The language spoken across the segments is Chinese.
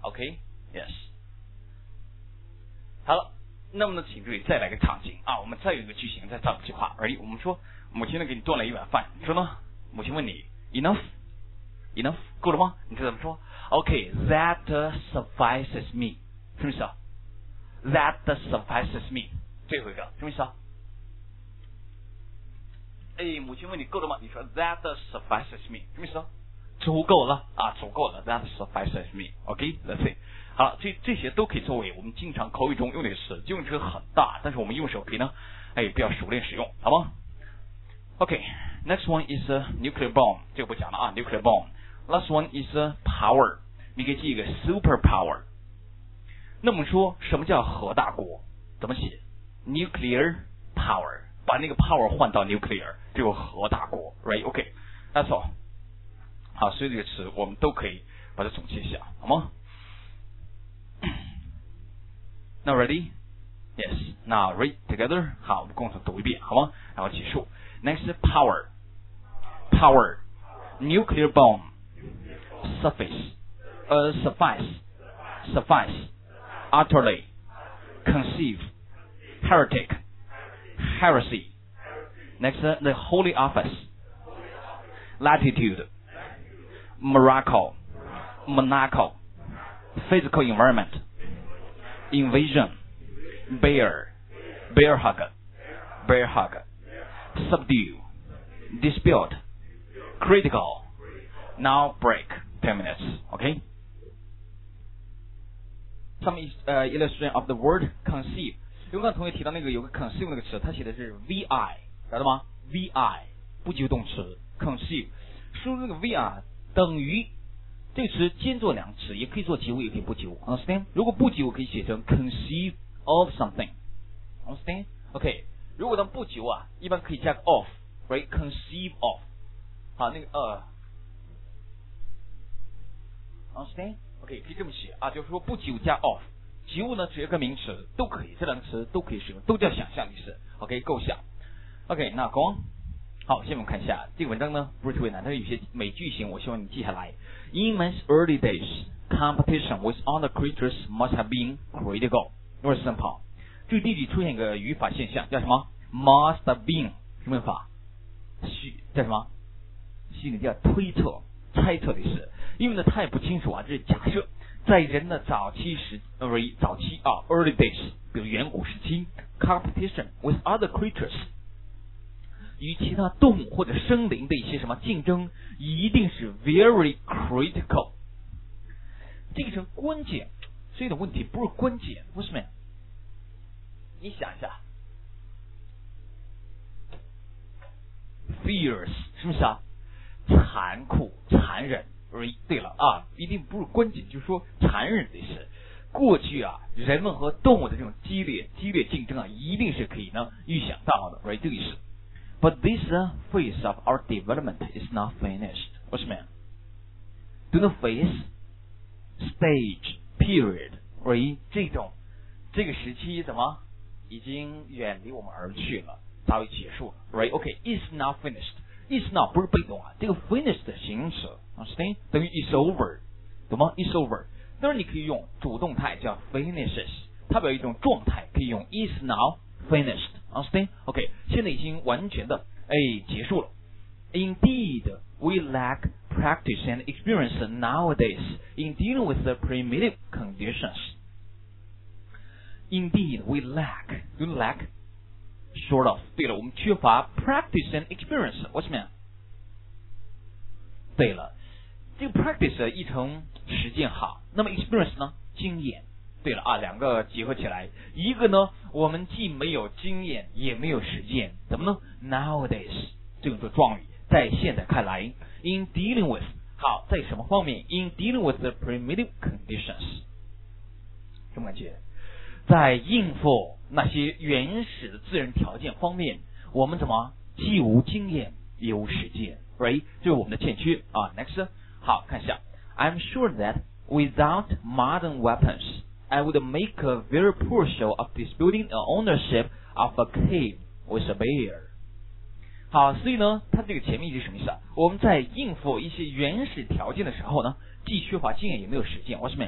OK，yes。好了，那么呢，请注意再来个场景啊，我们再有一个句型，再造一句话而已。我们说母亲呢给你炖了一碗饭，你说呢？母亲问你 enough 够了吗？你这怎么说 ？OK，that suffices me， 什么意思啊 ？That suffices me， 最后一个什么意思啊？母亲问你够了吗？你说 that suffices me， 什么意思啊？足够了啊，足够了 ，that suffices me。OK，let's see。好了，这些都可以作为我们经常口语中用的词，用处很大，但是我们用手可以呢，比较熟练使用，好吗 ？OK，next one is nuclear bomb， 这个不讲了啊 ，nuclear bomb。Last one is power， 你可以记一个 super power。那么说什么叫核大国？怎么写 ？nuclear power， 把那个 power 换到 nuclear， 就核大国 ，right？OK，that's all。好，所以这个词我们都可以把它总结一下，好吗？Now ready? Yes. Now read together. 好，我们共同读一遍，好吗？然后结束。Next, power. Power. Nuclear bomb. Suffice. Utterly. Conceive. Heretic. Heresy. Next, the Holy Office. Latitude. Miracle. Monaco. Physical environment. Invasion, bear hug, subdue, dispute, critical. Now break 10 minutes. Okay. Some illustration of the word conceive. 有刚同学提到那个有个 conceive 那个词，他写的是 vi， 晓得吗 ？vi 不及物动词 conceive， 输入那个 vi 等于。这个词兼做两词，也可以做及物，也可以不及物。Understand？ 如果不及物可以写成 conceive of something。Understand？ OK。如果当不及物啊，一般可以加个 of，right？conceive of。好，那个Understand？ OK， 可以这么写啊，就是说不及物加 of， 及物呢只有个名词都可以，这两个词都可以使用，都叫想象意思。OK， 构想。OK， 那go on。好，下面我们看一下这个文章呢，不是特别难，但是有些美句型，我希望你记下来。In man's early days, competition with other creatures must have been critical. 如果是很好，这个地里出现一个语法现象，叫什么 ？must have been 什么语法？叫什么？心里叫推测、猜测的意思。因为呢，它也不清楚啊，这是假设，在人的早期early days， 比如远古时期 ，competition with other creatures。与其他动物或者生灵的一些什么竞争，一定是 very critical， 这个是关键，这种问题不是关键，为什么呀？你想一下 ，fierce 什么意思啊？残酷、残忍。对了啊，一定不是关键，就是说残忍的意思。过去啊，人们和动物的这种激烈竞争啊，一定是可以呢预想到的，这个意思。But this phase of our development is not finished. 为什么呀 ？Do the phase, stage, period, 这个时期怎么已经远离我们而去了，早已结束了 ？OK, is not finished. Is not 不是被动啊，这个 finished 的形容词 ，understand 等于 is over， 懂吗 ？is over。当然你可以用主动态叫 finishes， 它表示一种状态，可以用 is now finished。Understand? OK， 现在已经完全的结束了。Indeed, we lack practice and experience nowadays in dealing with the primitive conditions. Indeed, we lack. Do you lack? Sort of. 对了，我们缺乏 practice and experience。为什么呀？对了，这个 practice 译成实践好，那么 experience 呢？经验。对了啊，两个结合起来，一个呢，我们既没有经验，也没有实践，怎么呢 ？Nowadays 这个做状语，在现在看来 ，in dealing with 好，在什么方面 ？in dealing with the primitive conditions， 什么感觉？在应付那些原始的自然条件方面，我们怎么既无经验也无实践 ，right？ 这是我们的欠缺啊。Next， 好看一下 ，I'm sure that without modern weapons。I would make a very poor show of disputing the ownership of a cave with a bear. 好，所以呢，它这个前面一句什么意思啊？我们在应付一些原始条件的时候呢，既缺乏经验也没有实践。为什么呀？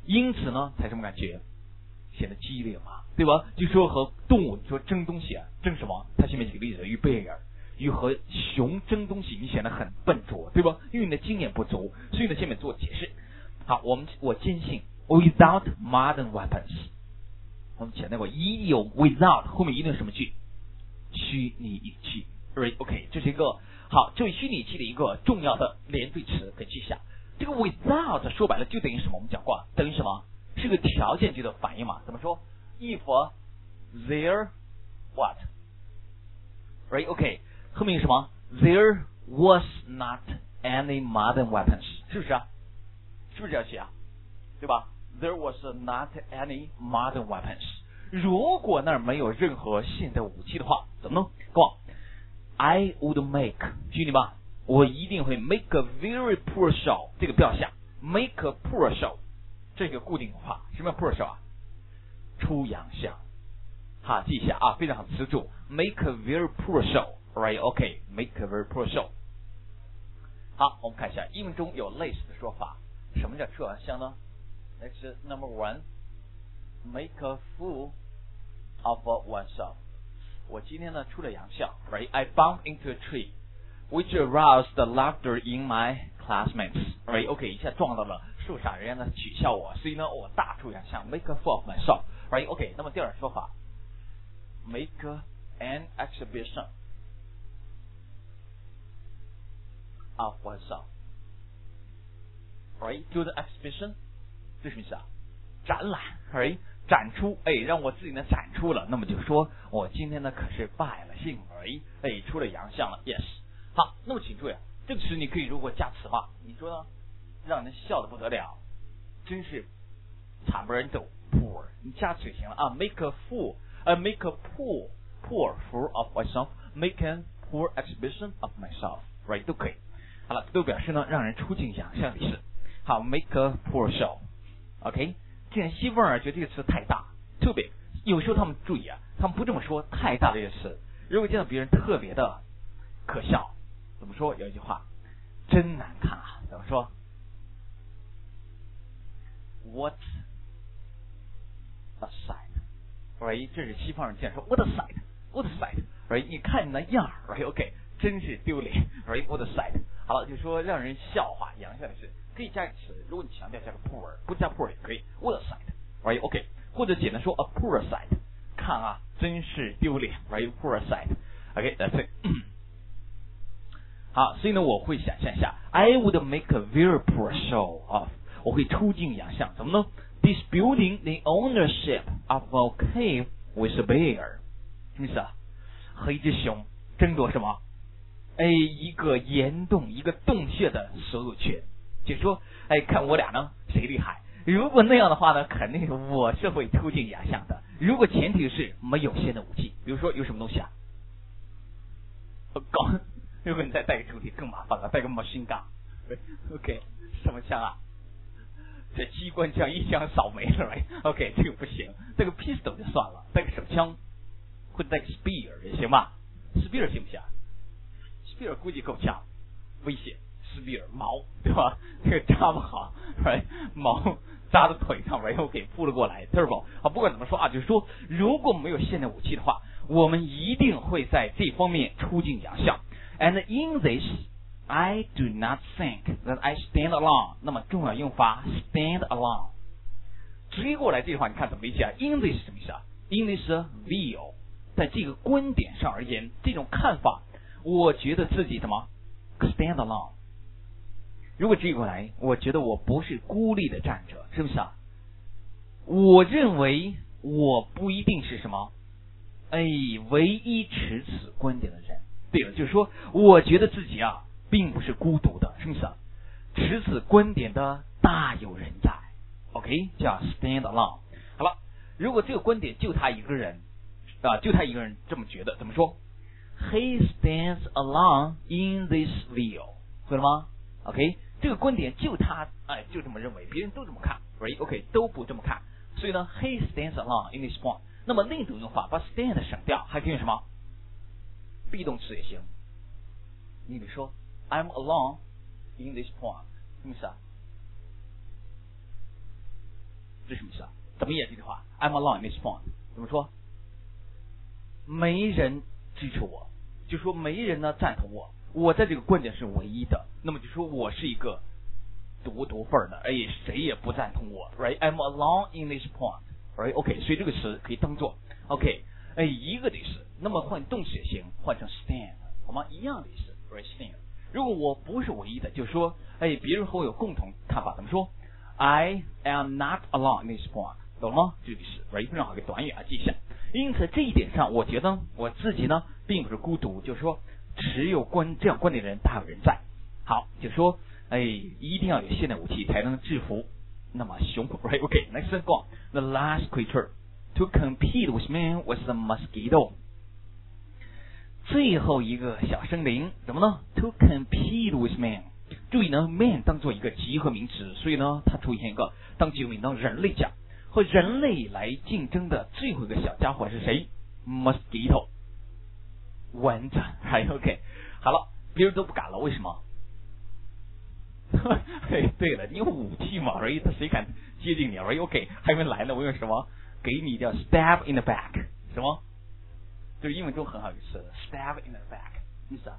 因此呢，才什么感觉？显得激烈嘛，对吧？就说和动物说争东西啊，争什么？他前面举个例子，与贝尔与和熊争东西，你显得很笨拙，对吧？因为你的经验不足，所以呢，下面做解释。好，我坚信 ，without modern weapons， 我们前面过，一有 without 后面一定是什么句？虚拟语气 ，right？OK， 这是一个好，这是虚拟语气的一个重要的连缀词，可以记下。这个 without 说白了就等于什么？我们讲过，等于什么？是个条件句的反应嘛？怎么说 ？If there what right OK 后面有什么 ？There was not any modern weapons， 是不是啊？是不是这样写啊？对吧 ？There was not any modern weapons。如果那儿没有任何现代武器的话，怎么呢？跟我 I would make， 记你吧，我一定会 make a very poor show。这个不要下 ，make a poor show。这个固定话，什么叫 poor show 啊？出洋相。好，记一下啊，非常好，词组 make a very poor show，right？ OK，make a very poor show。好，我们看一下英文中有类似的说法。什么叫出洋相呢 ？Next number one，make a fool of oneself。我今天呢出了洋相 ，right？I bumped into a tree，which aroused the laughter in my classmates，right？OK， 一下撞到了树上，人家呢取笑我，所以呢我大出洋相 ，make a fool of myself，right？OK， 那么第二种说法 ，make an exhibition of oneself，right？ 就是 exhibition， 这什么意思啊？展览 ，right？ 展出，让我自己呢展出了，那么就说我今天呢可是败了兴 ，right？ 出了洋相了 ，yes。好，那么请注意，这个词你可以如果加词嘛，你说呢？让人笑得不得了，真是惨不忍睹 ，poor， 你加词就行了啊 ，make a fool，make a poor fool of myself，make a poor exhibition of myself，right 都可以。好了，都表示呢让人出尽洋相的意思。好 ，make a poor show，OK。既然西方人觉得这个词太大，特别有时候他们注意啊，他们不这么说太大的这个词，如果见到别人特别的可笑，怎么说？有一句话，真难看啊，怎么说？ What a sight，right？ 这是西方人经常说 What a sight，What a sight，right？ 你看你那样 ，right？OK， 真是丢脸 ，right？What a sight。好了，就说让人笑话、洋相的事，可以加个词。如果你强调加个 poor， 不加 poor 也可以 ，What a sight，right？OK， 或者简单说 a poor sight， 看啊，真是丢脸 ，right？Poor sight，OK，that's it。好，所以呢，我会想象一下 ，I would make a very poor show of。我会出尽洋相，怎么呢 ？Disputing the ownership of a cave with a bear， 什么意思啊？和一只熊争夺什么？一个岩洞、一个洞穴的所有权。就说，看我俩呢，谁厉害？如果那样的话呢，肯定我是会出尽洋相的。如果前提是没有现代武器，比如说有什么东西啊？搞，如果你再带个抽屉更麻烦了，带个machine gun，OK， 什么枪啊？这机关枪一枪扫没了 ，right？OK， 这个不行，带个 pistol 就算了，带个手枪或者带个 spear 也行吧 ？spear 行不行 ？spear 估计够呛，危险。spear 矛对吧？这个扎不好 ，right？ 矛扎在腿上 ，right？OK， 扑了过来 ，turbo。好，不管怎么说啊，就是说，如果没有现代武器的话，我们一定会在这方面出尽洋相。And in this。I do not think that I stand alone。 那么重要用法 stand alone。 追过来这句话你看怎么理解啊 ？In this 什么意思啊 ？In this view， 在这个观点上而言，这种看法，我觉得自己怎么 stand alone。 如果追过来，我觉得我不是孤立的站着，是不是啊？我认为我不一定是什么，唯一持此观点的人。对了，就是说，我觉得自己啊。并不是孤独的，什么意思啊？持此观点的大有人在 ，OK， 叫 stand alone。好了，如果这个观点就他一个人就他一个人这么觉得，怎么说 ？He stands alone in this view， 会了吗 ？OK， 这个观点就他就这么认为，别人都这么看 ，right？OK， 都不这么看，所以呢 ，He stands alone in this point。那么另一种用法，把 stand 省掉，还可以用什么 ？be 动词也行。你比如说。I'm alone in this point， 什么意思啊这是什么意思啊？怎么演这句话 ？I'm alone in this point。怎么说？没人支持我，就说没人呢赞同我，我在这个观点是唯一的。那么就说我是一个独份的，谁也不赞同我 ，right？I'm alone in this point，right？OK，所以这个词可以当做 OK， 一个的意思。那么换动词也行，换成 stand， 好吗？一样的意思 ，right？stand。如果我不是唯一的，就说别人和我有共同看法，怎么说 ？I am not alone in this point， 懂了吗？这个意思 ，right？ 非常好一个短语啊，记一下。因此这一点上，我觉得我自己呢并不是孤独，就是说持有这样观点的人大有人在。好，就说一定要有现代武器才能制服那么熊 ，right？OK，next go on. The last creature to compete with man was the mosquito。最后一个小生灵怎么呢 ？To compete with man。注意呢 ，man 当做一个集合名词，所以呢它出现一个当集合名当人类讲。和人类来竞争的最后一个小家伙是谁 ？Mosquito， 蚊子。还 OK， 好了，别人都不敢了，为什么？对了，你有武器嘛？所以谁敢接近你 ？OK， 还没来呢，我用什么？给你叫 stab in the back， 什么？就是英文中很好一个词 ，stab in the back， 意思啊？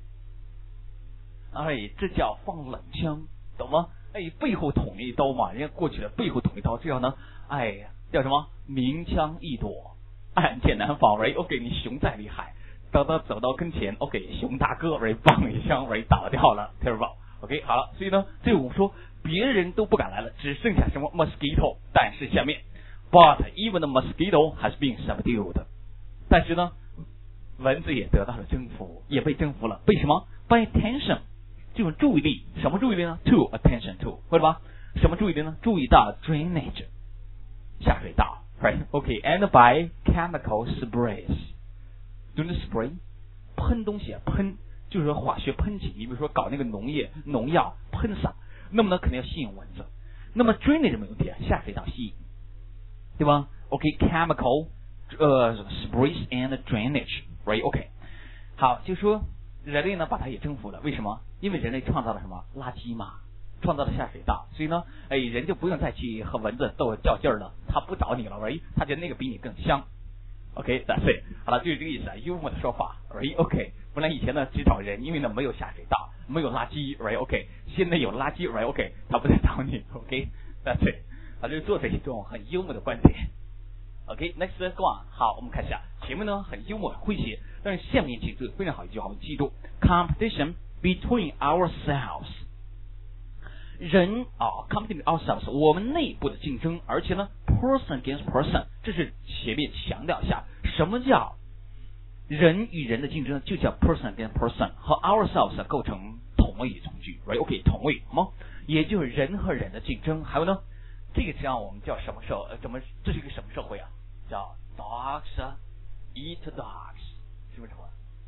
这叫放冷枪，懂吗？背后捅一刀嘛，人家过去了，背后捅一刀，这样呢，叫什么？明枪易躲，暗箭难防 ，OK， 你熊再厉害，走到跟前 ，OK， 熊大哥，棒一枪倒掉了 ，terrible，OK， 好了，所以呢，这我们说别人都不敢来了，只剩下什么 mosquito， 但是下面 ，but even the mosquito has been subdued， 但是呢，蚊子也得到了征服，也被征服了，被什么 ？by attention。这种注意力，什么注意力呢 ？To attention to， 会了吧？什么注意力呢？注意到 drainage， 下水道 ，right？OK，and by chemical sprays， 就是 spray， 喷东西，喷就是说化学喷剂，你比如说搞那个农药喷洒，那么呢肯定要吸引蚊子。那么 drainage 没问题啊，下水道吸引，对吧 ？OK，chemical sprays and drainage，right？OK， 好，就说人类呢把它也征服了，为什么？因为人类创造了什么垃圾嘛，创造了下水道，所以呢，人就不用再去和蚊子较劲儿了，他不找你了，他觉得那个比你更香。OK，that's it。好了，就是这个意思啊，幽默的说法 ，OK。不然以前呢只找人，因为呢没有下水道，没有垃圾 ，OK。现在有垃圾 ，OK， 他不再找你 ，OK，that's it。啊，就是做这些这种很幽默的观点。OK，next go on。好，我们看一下前面呢很幽默诙谐，但是下面几字非常好一句话，我们记住 ：competition between ourselves。人competition ourselves， 我们内部的竞争，而且呢 ，person against person， 这是前面强调一下，什么叫人与人的竞争，就叫 person against person， 和 ourselves 构成同位从句 ，right？OK， 同位，好吗？也就是人和人的竞争。还有呢，这个实际上我们叫什么社？这是一个什么社会啊？叫 dogs eat dogs， 是不是？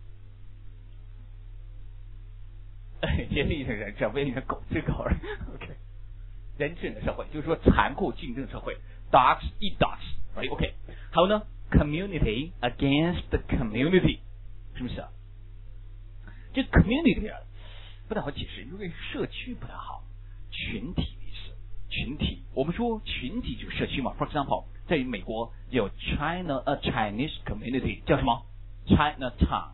也是一种人，这为一种狗吃狗 ，OK， 人治的社会，就是说残酷竞争社会 ，dogs eat dogs，right？OK， 还有呢 ，community against the community， 是不是？这 community 不太好解释，因为社区不太好，群体的意思，群体，我们说群体就是社区嘛。For example， 在美国有 Chinese community， 叫什么 ？Chinatown，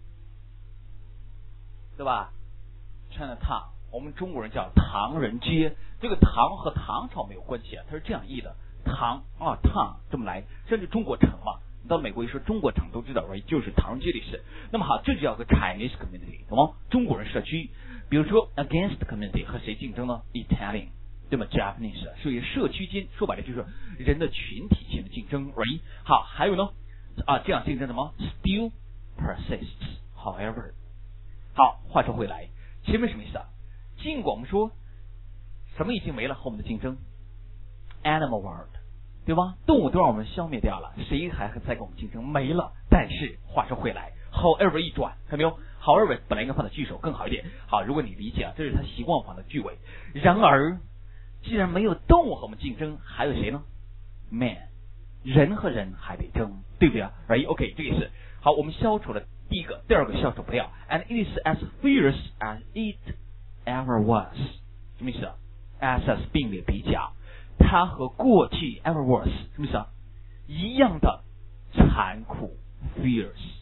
对吧？Chinatown， 我们中国人叫唐人街，这个唐和唐朝没有关系啊，它是这样译的，唐town 这么来，甚至中国城嘛，你到美国一说中国城都知道，就是唐人街的意思。那么好，这就叫个 Chinese community， 懂吗？中国人社区，比如说 against community 和谁竞争呢 ？Italian， 对吗 ？Japanese， 所以社区间说白了就是人的群体性的竞争，好，还有呢这样竞争什么 ？Still persists, however。好，话说回来。前面什么意思啊？尽管我们说什么已经没了和我们的竞争 ，animal world， 对吧？动物都让我们消灭掉了，谁还在跟我们竞争？没了。但是话说回来 ，however 一转，看到没有 ？however 本来应该放在句首更好一点。好，如果你理解啊，这是他习惯放的句尾。然而，既然没有动物和我们竞争，还有谁呢 ？man， 人和人还得争，对不对啊 ？OK， 这个也是。好，我们消除了第一个，第二个消除不了。And it is as fierce as it ever was， 什么意思啊 ？as 并列比较，它它和过去 ever was 什么意思啊？一样的残酷 fierce。